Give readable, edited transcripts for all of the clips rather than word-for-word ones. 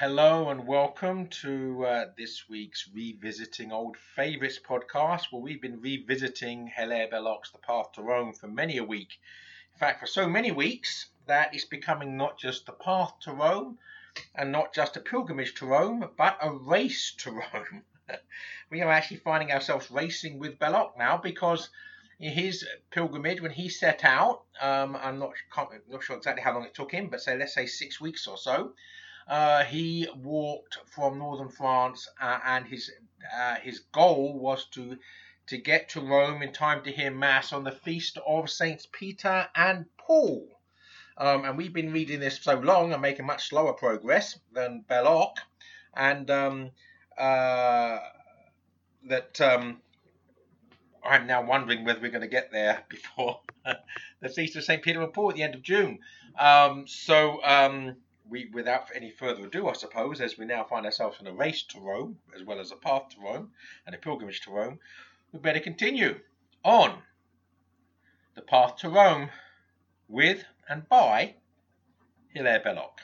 Hello and welcome to this week's Revisiting Old Favourites podcast, where we've been revisiting Hilaire Belloc's The Path to Rome for many a week. In fact, for so many weeks that it's becoming not just the path to Rome and not just a pilgrimage to Rome, but a race to Rome. We are actually finding ourselves racing with Belloc now because in his pilgrimage, when he set out, I'm not sure exactly how long it took him, but let's say 6 weeks or so. He walked from northern France, and his goal was to get to Rome in time to hear Mass on the feast of Saints Peter and Paul. And we've been reading this so long and making much slower progress than Belloc, and I'm now wondering whether we're going to get there before the feast of Saint Peter and Paul at the end of June. We, without any further ado, I suppose, as we now find ourselves in a race to Rome, as well as a path to Rome and a pilgrimage to Rome, we better continue on the path to Rome with and by Hilaire Belloc.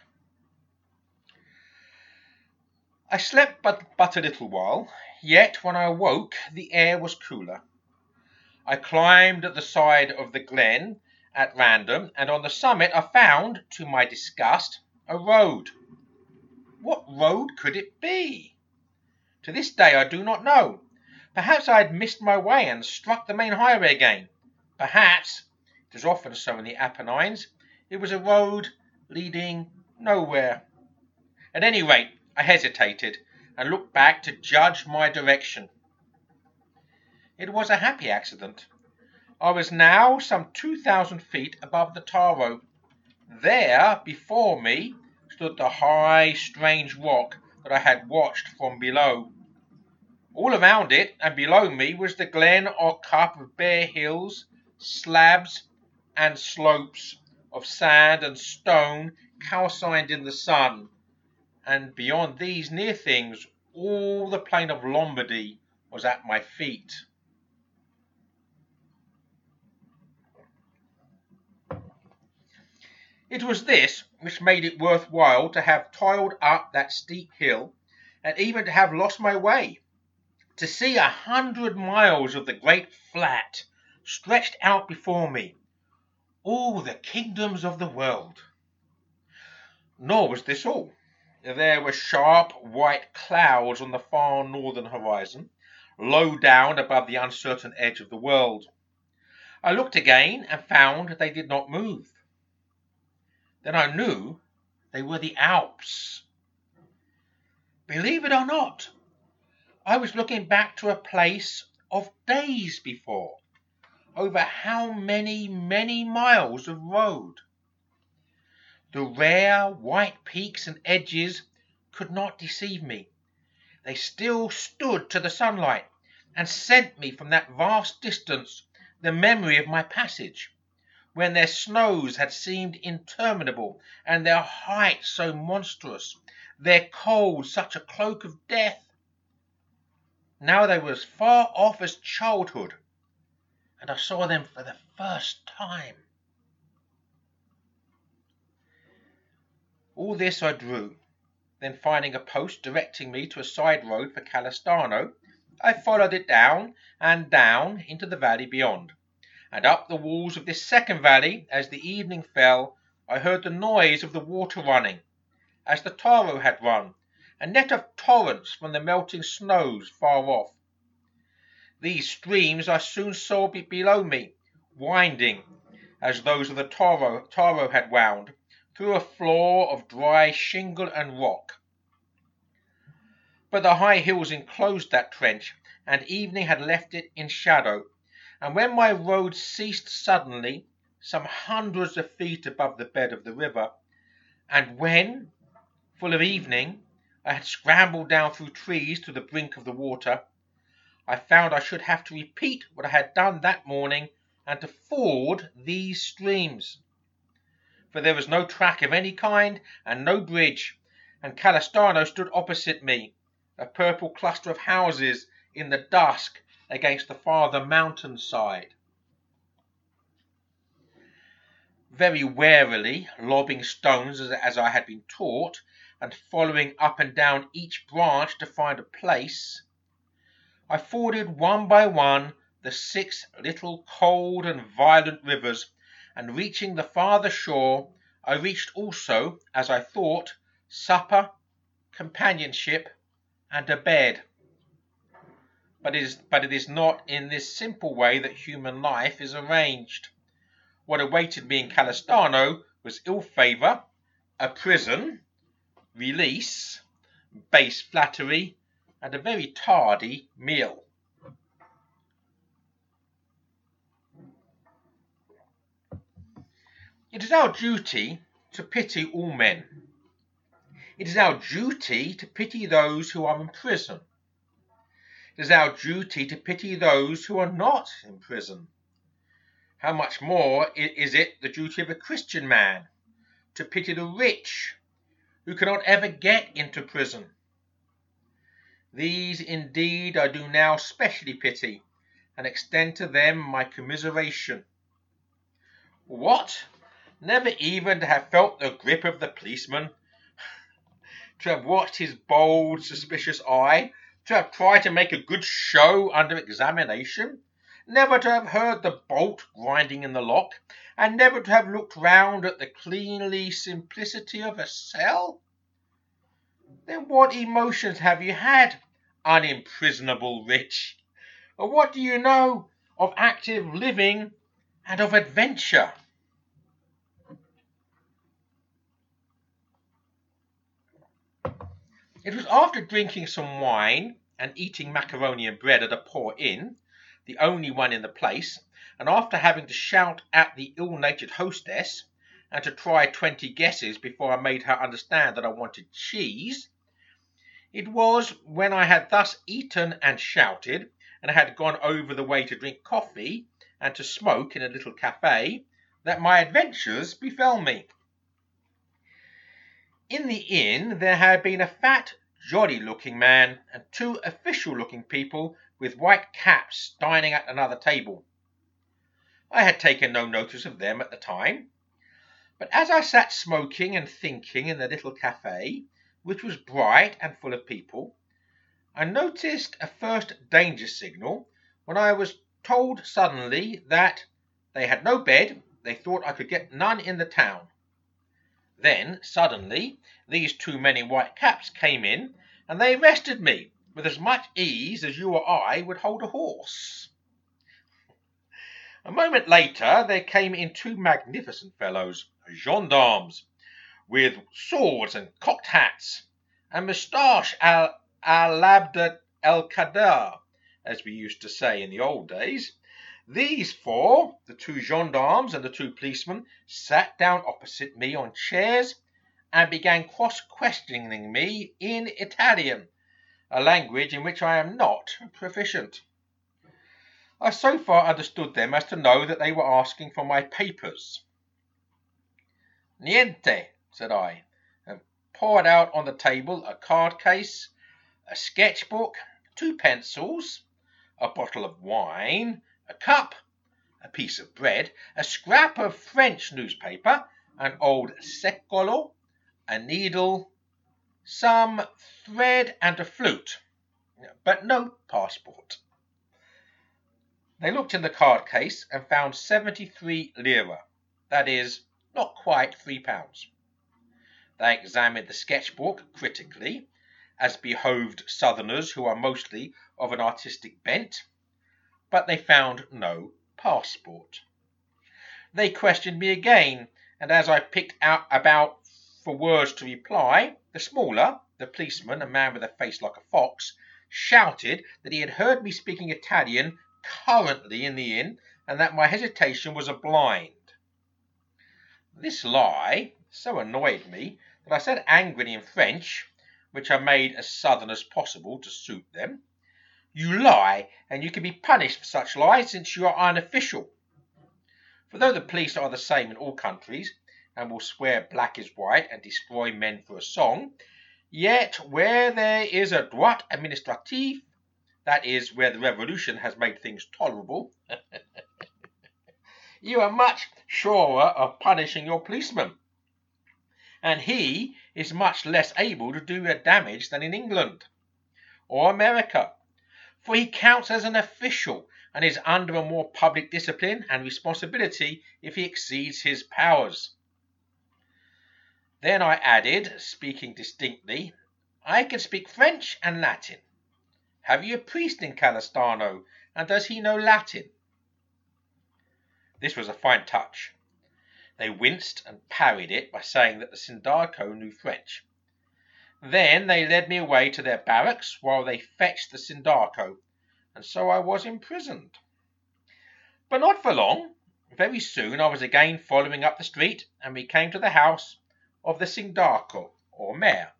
I slept but a little while, yet when I awoke the air was cooler. I climbed the side of the glen at random, and on the summit I found, to my disgust, a road. What road could it be? To this day I do not know. Perhaps I had missed my way and struck the main highway again. Perhaps, it is often so in the Apennines, it was a road leading nowhere. At any rate, I hesitated and looked back to judge my direction. It was a happy accident. I was now some 2,000 feet above the tar road. There, before me, stood the high, strange rock that I had watched from below. All around it and below me was the glen or cup of bare hills, slabs and slopes of sand and stone calcined in the sun, and beyond these near things all the plain of Lombardy was at my feet. It was this which made it worthwhile to have toiled up that steep hill, and even to have lost my way, to see 100 miles of the great flat stretched out before me, all the kingdoms of the world. Nor was this all. There were sharp white clouds on the far northern horizon, low down above the uncertain edge of the world. I looked again and found they did not move. Then I knew they were the Alps. Believe it or not, I was looking back to a place of days before, over how many miles of road. The rare white peaks and edges could not deceive me. They still stood to the sunlight and sent me from that vast distance the memory of my passage, when their snows had seemed interminable, and their height so monstrous, their cold such a cloak of death. Now they were as far off as childhood, and I saw them for the first time. All this I drew. Then finding a post directing me to a side road for Calestano, I followed it down and down into the valley beyond. And up the walls of this second valley, as the evening fell, I heard the noise of the water running, as the Taro had run, a net of torrents from the melting snows far off. These streams I soon saw below me, winding, as those of the Taro had wound, through a floor of dry shingle and rock. But the high hills enclosed that trench, and evening had left it in shadow, and when my road ceased suddenly, some hundreds of feet above the bed of the river, and when, full of evening, I had scrambled down through trees to the brink of the water, I found I should have to repeat what I had done that morning and to ford these streams. For there was no track of any kind and no bridge, and Calestano stood opposite me, a purple cluster of houses in the dusk against the farther mountain side. Very warily, lobbing stones as I had been taught, and following up and down each branch to find a place, I forded one by one the 6 little cold and violent rivers, and reaching the farther shore, I reached also, as I thought, supper, companionship, and a bed. But it is not in this simple way that human life is arranged. What awaited me in Calistano was ill favour, a prison, release, base flattery, and a very tardy meal. It is our duty to pity all men. It is our duty to pity those who are in prison. It is our duty to pity those who are not in prison. How much more is it the duty of a Christian man to pity the rich who cannot ever get into prison? These indeed I do now specially pity, and extend to them my commiseration. What? Never even to have felt the grip of the policeman, to have watched his bold, suspicious eye, to have tried to make a good show under examination, never to have heard the bolt grinding in the lock, and never to have looked round at the cleanly simplicity of a cell? Then what emotions have you had, unimprisonable rich? Or what do you know of active living and of adventure? It was after drinking some wine and eating macaroni and bread at a poor inn, the only one in the place, and after having to shout at the ill-natured hostess, and to try 20 guesses before I made her understand that I wanted cheese, it was when I had thus eaten and shouted, and had gone over the way to drink coffee and to smoke in a little cafe, that my adventures befell me. In the inn there had been a fat, jolly-looking man and 2 official-looking people with white caps dining at another table. I had taken no notice of them at the time, but as I sat smoking and thinking in the little cafe, which was bright and full of people, I noticed a first danger signal when I was told suddenly that they had no bed, they thought I could get none in the town. Then, suddenly, these 2 men in white caps came in, and they arrested me with as much ease as you or I would hold a horse. A moment later, there came in 2 magnificent fellows, gendarmes, with swords and cocked hats, and moustache à l'abd el-Kader, as we used to say in the old days. These 4, the 2 gendarmes and the 2 policemen, sat down opposite me on chairs and began cross-questioning me in Italian, a language in which I am not proficient. I so far understood them as to know that they were asking for my papers. Niente, said I, and poured out on the table a card case, a sketchbook, 2 pencils, a bottle of wine, a cup, a piece of bread, a scrap of French newspaper, an old secolo, a needle, some thread and a flute, but no passport. They looked in the card case and found 73 lire, that is, not quite £3. They examined the sketchbook critically, as behoved Southerners who are mostly of an artistic bent, but they found no passport. They questioned me again, and as I picked out about for words to reply, the smaller, the policeman, a man with a face like a fox, shouted that he had heard me speaking Italian currently in the inn, and that my hesitation was a blind. This lie so annoyed me that I said angrily in French, which I made as southern as possible to suit them, "You lie, and you can be punished for such lies, since you are unofficial." For though the police are the same in all countries, and will swear black is white and destroy men for a song, yet where there is a droit administratif, that is, where the revolution has made things tolerable, you are much surer of punishing your policemen. and he is much less able to do damage than in England or America, for he counts as an official and is under a more public discipline and responsibility if he exceeds his powers. Then I added, speaking distinctly, I can speak French and Latin. Have you a priest in Calistano, and does he know Latin? This was a fine touch. They winced and parried it by saying that the Sindaco knew French. Then they led me away to their barracks while they fetched the Sindaco, and so I was imprisoned. But not for long. Very soon I was again following up the street, and we came to the house of the Sindaco, or mayor.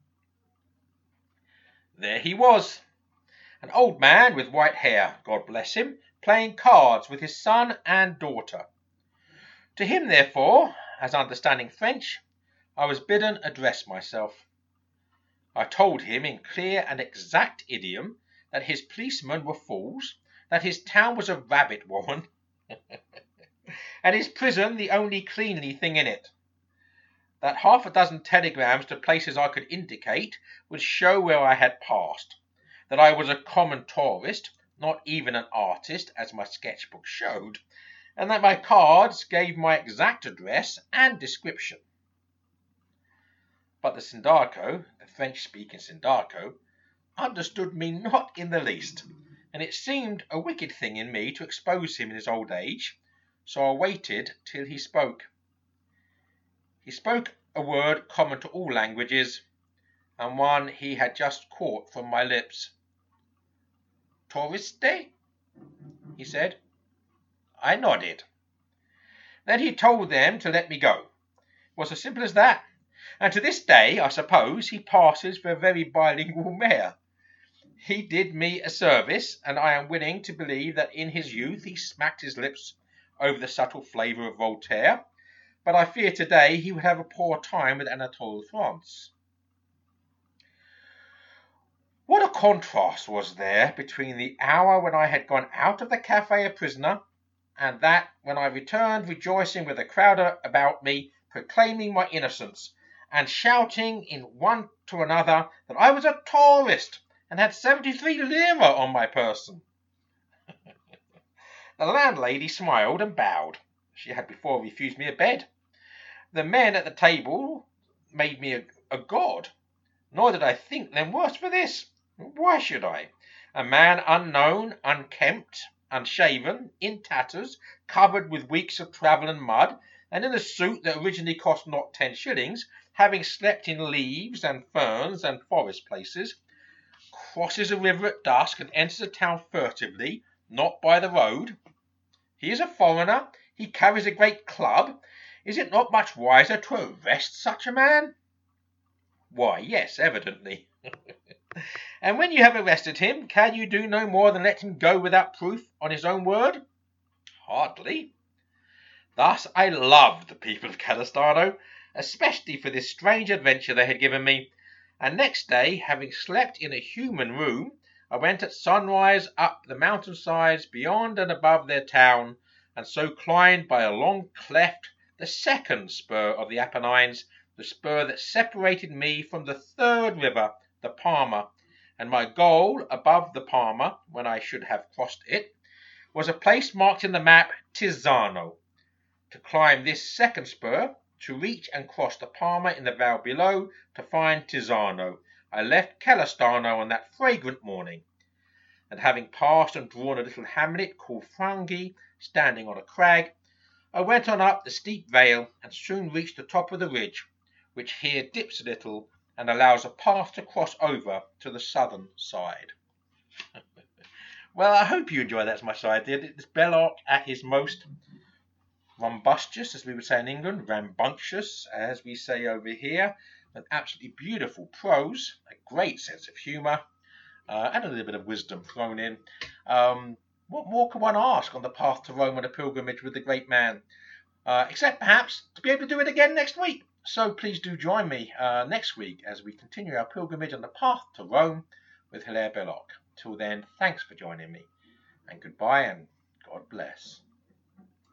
There he was, an old man with white hair, God bless him, playing cards with his son and daughter. To him, therefore, as understanding French, I was bidden address myself. I told him in clear and exact idiom that his policemen were fools, that his town was a rabbit warren, and his prison the only cleanly thing in it, that half a dozen telegrams to places I could indicate would show where I had passed, that I was a common tourist, not even an artist, as my sketchbook showed, and that my cards gave my exact address and description. But the Sindaco, the French-speaking Sindaco, understood me not in the least, and it seemed a wicked thing in me to expose him in his old age, so I waited till he spoke. He spoke a word common to all languages, and one he had just caught from my lips. "Touriste?" he said. I nodded. Then he told them to let me go. It was as simple as that, and to this day, I suppose, he passes for a very bilingual mayor. He did me a service, and I am willing to believe that in his youth he smacked his lips over the subtle flavour of Voltaire, but I fear today he would have a poor time with Anatole France. What a contrast was there between the hour when I had gone out of the cafe a prisoner, and that when I returned rejoicing with a crowd about me, proclaiming my innocence, and shouting in one to another that I was a tourist, and had 73 lire on my person. The landlady smiled and bowed. She had before refused me a bed. The men at the table made me a god, nor did I think them worse for this. Why should I? A man unknown, unkempt, unshaven, in tatters, covered with weeks of travel and mud, and in a suit that originally cost not 10 shillings, having slept in leaves and ferns and forest places, crosses a river at dusk and enters a town furtively, not by the road. He is a foreigner, he carries a great club. Is it not much wiser to arrest such a man? Why, yes, evidently. And when you have arrested him, can you do no more than let him go without proof on his own word? Hardly. Thus I loved the people of Calistano, especially for this strange adventure they had given me, and next day, having slept in a human room, I went at sunrise up the mountain sides beyond and above their town, and so climbed by a long cleft the second spur of the Apennines, the spur that separated me from the third river, the Parma, and my goal above the Parma, when I should have crossed it, was a place marked in the map Tizzano. To climb this second spur, to reach and cross the Parma in the vale below, to find Tizzano, I left Calistano on that fragrant morning, and having passed and drawn a little hamlet called Frangi, standing on a crag, I went on up the steep vale and soon reached the top of the ridge, which here dips a little and allows a path to cross over to the southern side. Well, I hope you enjoyed that as much as I did. It's Belloc at his most rumbustious, as we would say in England, rambunctious, as we say over here, an absolutely beautiful prose, a great sense of humour, and a little bit of wisdom thrown in. What more can one ask on the path to Rome on a pilgrimage with the great man? Except perhaps to be able to do it again next week. So please do join me next week as we continue our pilgrimage on the path to Rome with Hilaire Belloc. Till then, thanks for joining me, and goodbye and God bless.